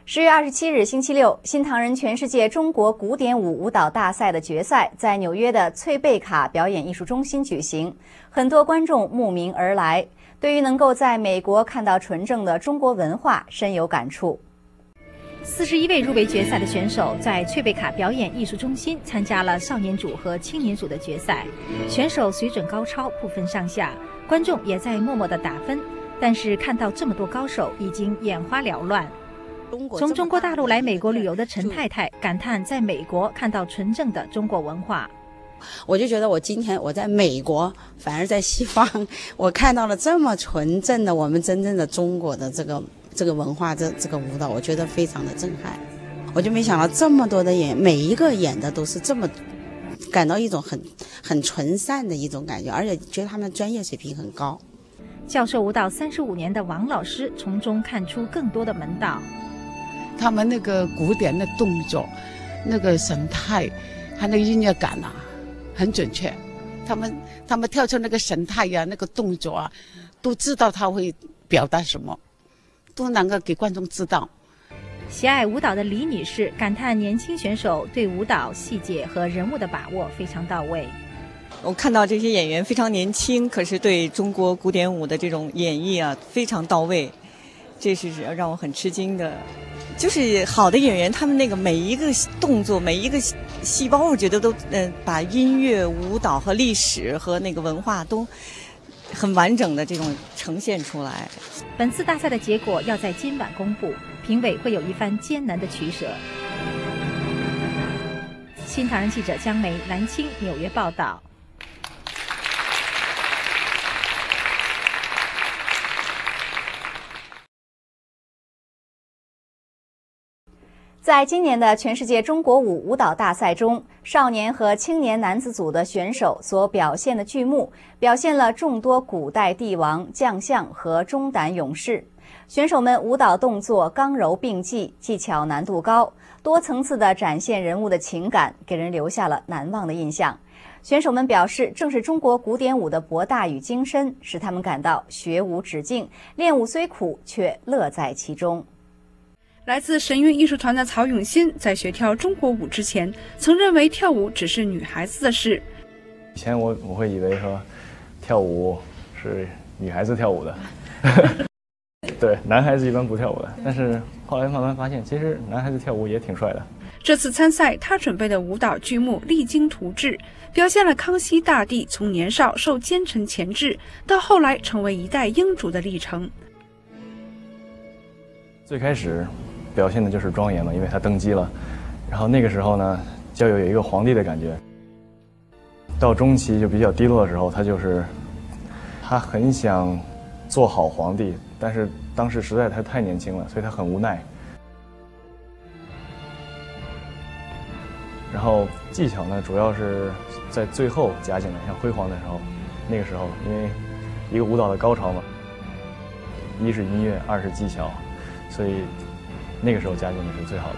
10月27日星期六，新唐人全世界中国古典舞舞蹈大赛的决赛在纽约的翠贝卡表演艺术中心举行，很多观众慕名而来，对于能够在美国看到纯正的中国文化深有感触。 41位入围决赛的选手在翠贝卡表演艺术中心参加了少年组和青年组的决赛，选手水准高超，不分上下，观众也在默默地打分。但是看到这么多高手，已经眼花缭乱。从中国大陆来美国旅游的陈太太感叹，在美国看到纯正的中国文化。 我就觉得今天我在美国，反而在西方，我看到了这么纯正的我们真正的中国的这个文化，这个舞蹈，我觉得非常的震撼。我就没想到这么多的每一个演的都是这么，感到一种很纯善的一种感觉，而且觉得他们专业水平很高。 教授舞蹈35年的王老师从中看出更多的门道。 他们那个古典的动作，那个神态，还那个音乐感啊，很准确。他们跳出那个神态呀、那个动作啊，都知道他会表达什么，都能够给观众知道。 喜爱舞蹈的李女士感叹，年轻选手对舞蹈细节和人物的把握非常到位。 我看到这些演员非常年轻，可是对中国古典舞的这种演绎啊非常到位，这是让我很吃惊的。就是好的演员，他们那个每一个动作、每一个细胞，我觉得都把音乐、舞蹈和历史和那个文化都很完整的这种呈现出来。 本次大赛的结果要在今晚公布，评委会有一番艰难的取舍。新唐人记者江梅、蓝青纽约报道。 在今年的全世界中国舞舞蹈大赛中，少年和青年男子组的选手所表现的剧目，表现了众多古代帝王、将相和中胆勇士。选手们舞蹈动作刚柔并济，技巧难度高，多层次地展现人物的情感，给人留下了难忘的印象。选手们表示，正是中国古典舞的博大与精深，使他们感到学无止境，练舞虽苦，却乐在其中。 来自神韵艺术团的曹永新在学跳中国舞之前，曾认为跳舞只是女孩子的事。 以前我会以为说，跳舞是女孩子跳舞的，对，男孩子一般不跳舞的。但是后来慢慢发现，其实男孩子跳舞也挺帅的。 这次参赛，他准备的舞蹈剧目励精图治，表现了康熙大帝从年少受奸臣钳制，到后来成为一代英主的历程。 最开始表现的就是庄严嘛，因为他登基了，然后那个时候呢，就有一个皇帝的感觉。到中期就比较低落的时候，他很想做好皇帝，但是当时实在他太年轻了，所以他很无奈。然后技巧呢，主要是在最后加进来，像辉煌的时候，那个时候因为一个舞蹈的高潮嘛，一是音乐，二是技巧，所以那个时候加进的是最好的。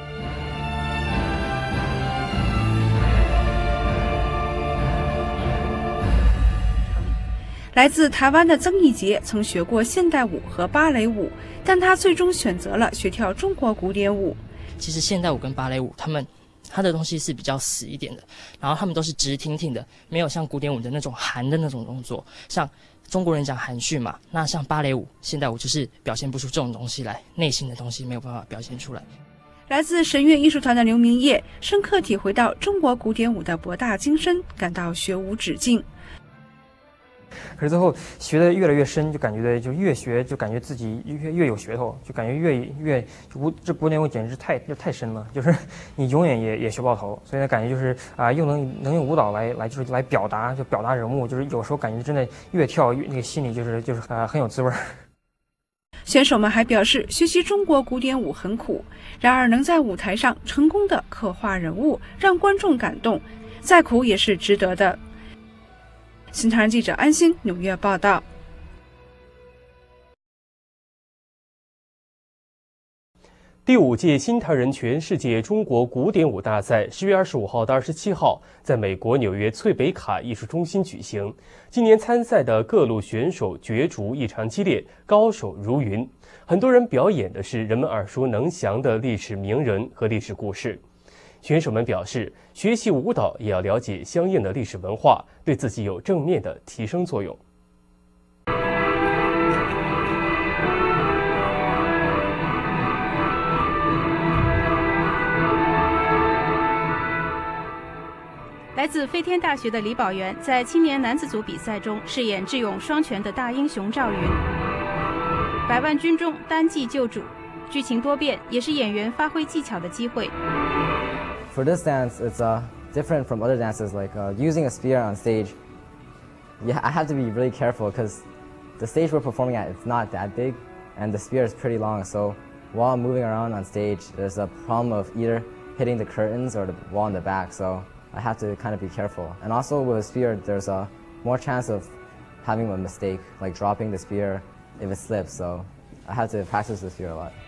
来自台湾的曾义杰曾学过现代舞和芭蕾舞，但他最终选择了学跳中国古典舞。 其实现代舞跟芭蕾舞，它的东西是比较死一点的，然后他们都是直挺挺的，没有像古典舞的那种含的那种动作，像中国人讲含蓄嘛，那像芭蕾舞、现代舞就是表现不出这种东西来，内心的东西没有办法表现出来。 来自神韵艺术团的刘明业深刻体会到中国古典舞的博大精深，感到学无止境。 可是最后学得越来越深，就感觉就越学就感觉自己越有噱头，就感觉越这古典舞简直太深了，就是你永远也学不到头。所以呢，感觉就是又能用舞蹈来就是来表达人物，就是有时候感觉真的越跳越那个心里就是很有滋味。 选手们还表示，学习中国古典舞很苦，然而能在舞台上成功的刻画人物，让观众感动，再苦也是值得的。新唐人记者安心纽约报道。 第5届新唐人全世界中国古典舞大赛10月25号到27号在美国纽约翠北卡艺术中心举行。今年参赛的各路选手角逐异常激烈，高手如云。很多人表演的是人们耳熟能详的历史名人和历史故事。选手们表示，学习舞蹈也要了解相应的历史文化，对自己有正面的提升作用。 来自飞天大学的李宝元在青年男子组比赛中饰演智勇双全的大英雄赵云，百万军中单骑救主，剧情多变，也是演员发挥技巧的机会。 For this dance, it's different from other dances, like using a spear on stage. Yeah, I have to be really careful because the stage we're performing at, it's not that big, and the spear is pretty long. So while I'm moving around on stage, there's a problem of either hitting the curtains or the wall in the back. So I have to kind of be careful. And also with a spear, there's a more chance of having a mistake, like dropping the spear if it slips. So I have to practice the spear a lot.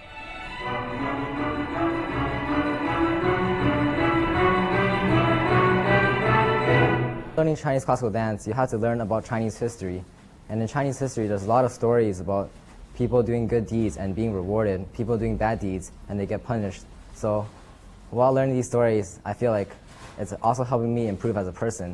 Learning Chinese classical dance, you have to learn about Chinese history. And in Chinese history, there's a lot of stories about people doing good deeds and being rewarded, people doing bad deeds and they get punished. So while learning these stories, I feel like it's also helping me improve as a person.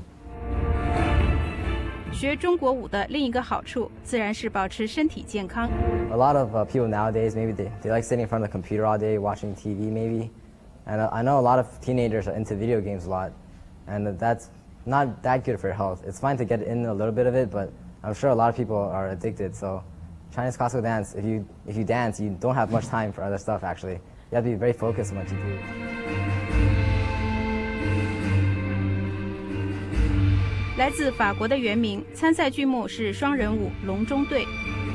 学中国舞的另一个好处，自然是保持身体健康。 A lot of people nowadays, maybe they like sitting in front of the computer all day, watching TV maybe. And I know a lot of teenagers are into video games a lot. And that's not that good for your health. It's fine to get in a little bit of it, but I'm sure a lot of people are addicted. So Chinese classical dance, if you dance, you don't have much time for other stuff actually. You have to be very focused on what you do. 来自法国的袁明，参赛剧目是双人舞《隆中对》。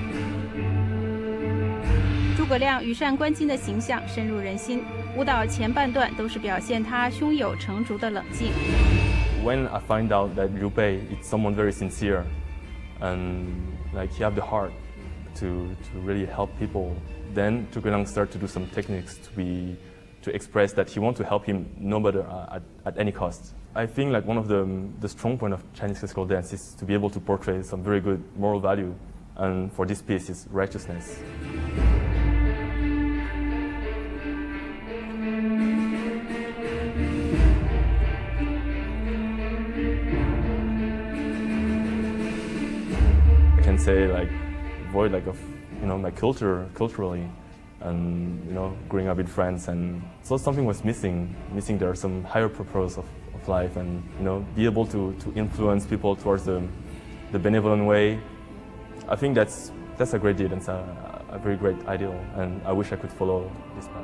诸葛亮羽扇纶巾的形象深入人心，舞蹈前半段都是表现他胸有成竹的冷静。 When I find out that Liu Bei is someone very sincere, and like he have the heart to really help people, then Zhuge Liang start to do some techniques to express that he want to help him no matter at any cost. I think like one of the strong point of Chinese classical dance is to be able to portray some very good moral value, and for this piece is righteousness. I can say like void like of my culturally, and growing up with friends, and so something was missing there some higher purpose of life, and be able to influence people towards the benevolent way. I think that's a great deed and a very great ideal, and I wish I could follow this path.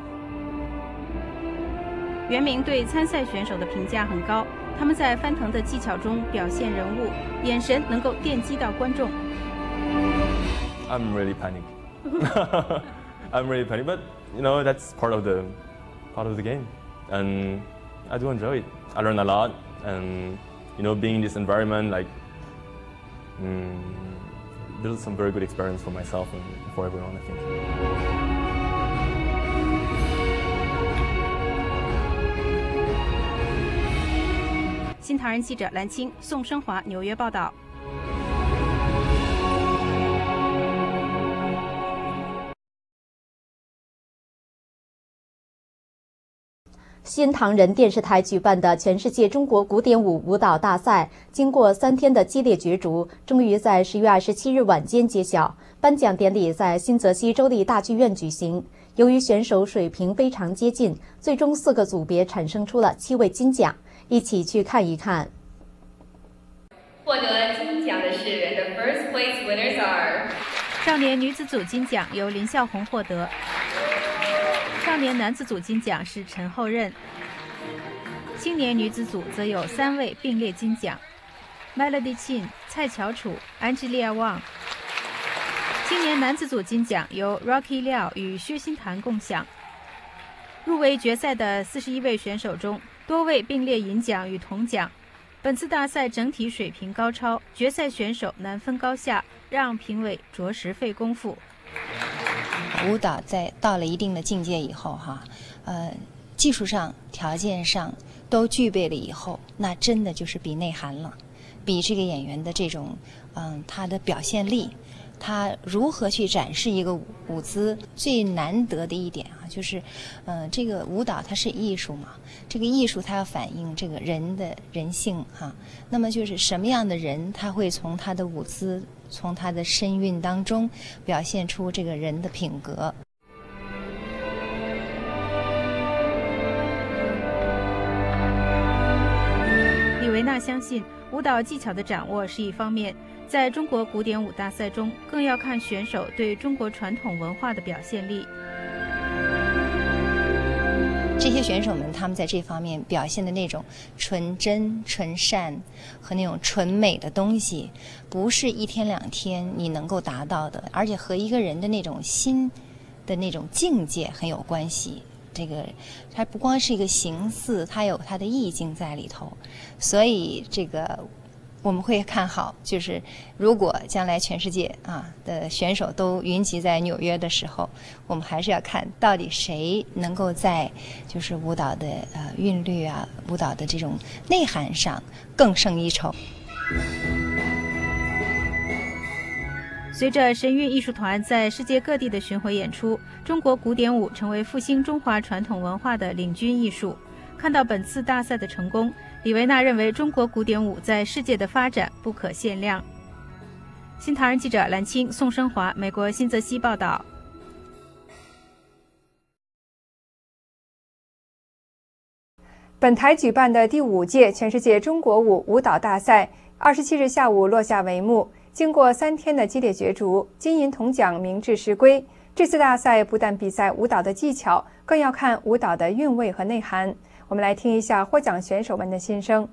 袁明对参赛选手的评价很高，他们在翻腾的技巧中表现人物，眼神能够电击到观众。 I'm really panicked. I'm really panicked, but that's part of the game, and I do enjoy it. I learn a lot, and being in this environment, like build some very good experience for myself and for everyone, I think. 新唐人记者蓝青、宋生华纽约报道。 新唐人电视台举办的全世界中国古典舞舞蹈大赛，经过3天的激烈角逐，终于在10月27日晚间揭晓。颁奖典礼在新泽西州立大剧院举行。由于选手水平非常接近，最终4个组别产生出了7位金奖。一起去看一看。 获得金奖的是 The first place winners are 少年女子组金奖由林孝红获得。少年男子组金奖是陈厚任，青年女子组则有3位并列金奖 ：Melody Chin、蔡乔楚、Angelia Wang。青年男子组金奖由 Rocky Liao 与薛新谭共享。入围决赛的41位选手中，多位并列银奖与铜奖。本次大赛整体水平高超，决赛选手难分高下，让评委着实费功夫。 舞蹈到了一定的境界以后技术上、条件上都具备了以后，那真的就是比内涵了，比这个演员的这种他的表现力，他如何去展示一个舞姿，最难得的一点就是这个舞蹈它是艺术嘛，这个艺术它要反映这个人的人性那么就是什么样的人，他会从他的舞姿，从他的身韵当中表现出这个人的品格。 李维娜相信，舞蹈技巧的掌握是一方面，在中国古典舞大赛中，更要看选手对中国传统文化的表现力。 这些选手们，他们在这方面表现的那种纯真、纯善和那种纯美的东西，不是一天两天你能够达到的，而且和一个人的那种心的那种境界很有关系。这个它不光是一个形似，它有它的意境在里头，所以这个我们会看好，就是如果将来全世界的选手都云集在纽约的时候，我们还是要看到底谁能够在就是舞蹈的韵律舞蹈的这种内涵上更胜一筹。 随着神韵艺术团在世界各地的巡回演出，中国古典舞成为复兴中华传统文化的领军艺术。看到本次大赛的成功，李维娜认为中国古典舞在世界的发展不可限量。新唐人记者蓝青、宋生华，美国新泽西报道。 本台举办的第5届全世界中国舞舞蹈大赛27日下午落下帷幕。经过3天的激烈角逐，金银铜奖名至实归。这次大赛不但比赛舞蹈的技巧，更要看舞蹈的韵味和内涵。我们来听一下获奖选手们的心声。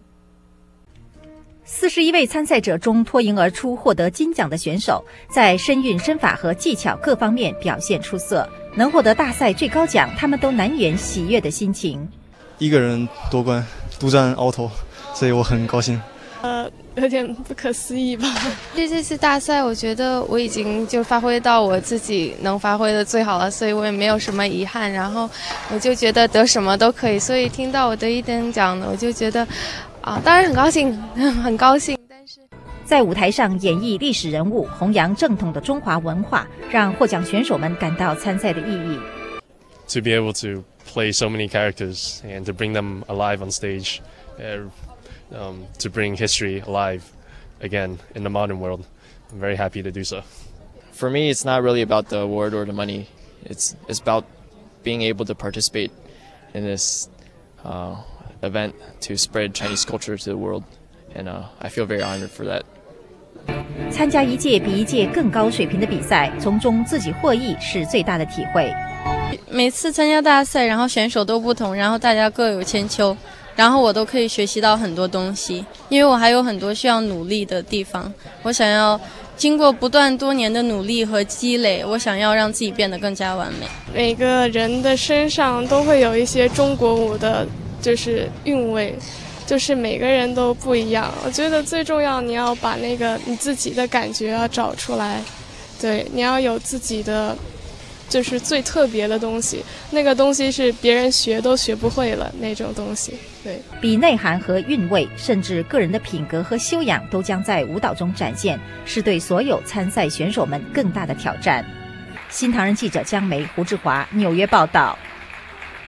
41位参赛者中脱颖而出获得金奖的选手，在身韵、身法和技巧各方面表现出色，能获得大赛最高奖，他们都难掩喜悦的心情。 一个人夺冠，独占鳌头，所以我很高兴。 有点不可思议吧。这次大赛，我觉得我已经就发挥到我自己能发挥的最好了，所以我也没有什么遗憾。然后我就觉得得什么都可以，所以听到我得1等奖呢，我就觉得当然很高兴，很高兴。但是在舞台上演绎历史人物，弘扬正统的中华文化，让获奖选手们感到参赛的意义。 To be able to play so many characters and to bring them alive on stage. To bring history alive again in the modern world. I'm very happy to do so. For me, it's not really about the award or the money. It's about being able to participate in this event to spread Chinese culture to the world. And I feel very honored for that. 参加一届比一届更高水平的比赛，从中自己获益是最大的体会。 每次参加大赛，然后选手都不同，然后大家各有千秋。然后我都可以学习到很多东西，因为我还有很多需要努力的地方。我想要经过不断多年的努力和积累，我想要让自己变得更加完美。 每个人的身上都会有一些中国舞的，就是韵味，就是每个人都不一样。我觉得最重要，你要把那个你自己的感觉要找出来，对，你要有自己的。就是最特别的东西，那个东西是别人学都学不会了那种东西。对， 比内涵和韵味，甚至个人的品格和修养，都将在舞蹈中展现，是对所有参赛选手们更大的挑战。新唐人记者江梅、胡志华，纽约报道。